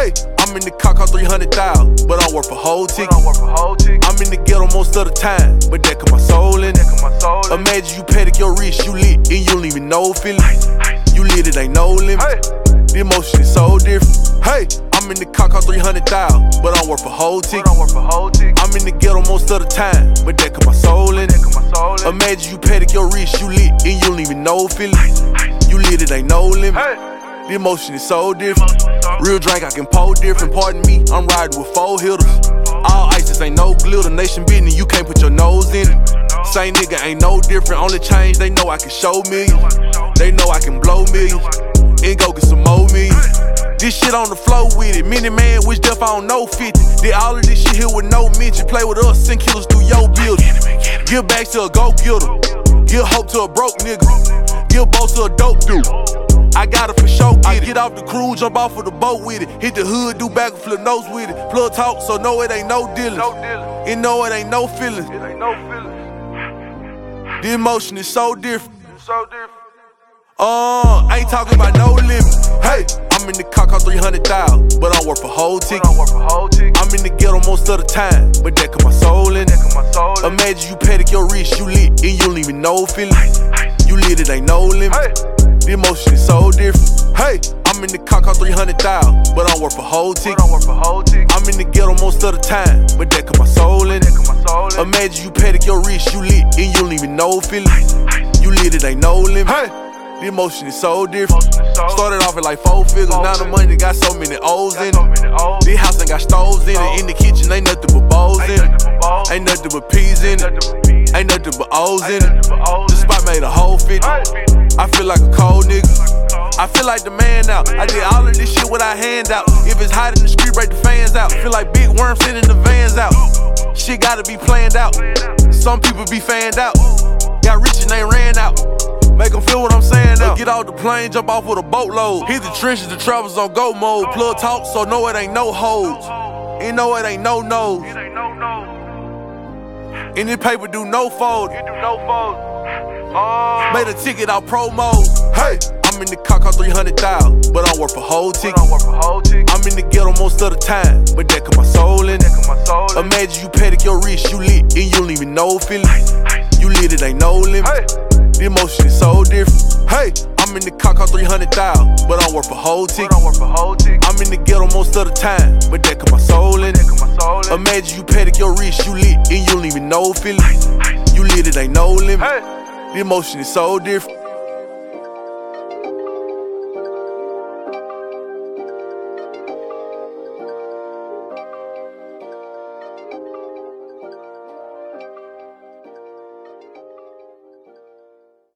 Hey, I'm in the car, cost 300,000, but I work for whole ticket. I'm in the ghetto most of the time, but that got my soul in it. Imagine you paddock your wrist, you lit, and you don't even know feelings. You lit, it ain't no limit. The emotion is so different. Hey, I'm in the car, cost 300,000, but I work for whole ticket. I'm in the ghetto most of the time, but that got my soul in it. Imagine you paddock your wrist, you lit, and you don't even know feelings. You lit, it ain't no limit. The emotion is so different. Real drink, I can pour different. Pardon me, I'm riding with 4 hitters. All ices ain't no glitter. Nation business, you can't put your nose in it. Same nigga ain't no different. Only change, they know I can show millions. They know I can blow millions and go get some more millions. This shit on the flow with it. Many man wish death I don't know 50. Did all of this shit here with no mention. Play with us, send killers through your building. Give back to a go-getter. Give hope to a broke nigga. Give both to a dope dude. I got it for sure, I get off the cruise, jump off of the boat with it. Hit the hood, do back and flip nose with it. Plug talk, so no, it ain't no dealing. And no, it ain't no feelings. The emotion is so different. Ain't talking about no limit. Hey, I'm in the car, cost 300,000, but I work for whole ticket. I'm in the ghetto most of the time, but that got my soul in it. Imagine you paddock your wrist, you lit, and you don't even know feelings. You lit, it ain't no limit. The emotion is so different. Hey, I'm in the car, cost 300,000, but I work for whole ticket. I'm in the ghetto most of the time, but that got my soul in it. Imagine you paddock your wrist, you lit, and you don't even know feelings. You lit, it ain't no limit. Hey, the emotion is so different. Started off at like 4 figures, now the money got so many O's in it. This house ain't got stoves in it. In the kitchen ain't nothing but bowls in it. Ain't nothing but peas in it. Ain't nothing but O's in it. The spot made a whole 50. I feel like a cold nigga. I feel like the man out. I did all of this shit without hands out. If it's hot in the street, break the fans out. Feel like big worms sending the vans out. Shit gotta be planned out. Some people be fanned out. Got rich and they ran out. Make them feel what I'm saying now. Get off the plane, jump off with a boatload. Hit the trenches, the travels on go mode. Plug talk, so no, it ain't no holds. And no, it ain't no no's. And this paper do no fold. Made a ticket out promo. Hey, I'm in the car, cost 300,000, but I work for whole ticket. I'm in the ghetto most of the time, but that got my soul in it. Imagine you paddock your wrist, you lit, and you don't even know feelings. You lit, it ain't no limit. The emotion is so different. Hey, I'm in the car, cost 300,000, but I work for whole ticket. I'm in the ghetto most of the time, but that got my soul in it. Imagine you paddock your wrist, you lit, and you don't even know feelings. You lit, it ain't no limit. The emotion is so different.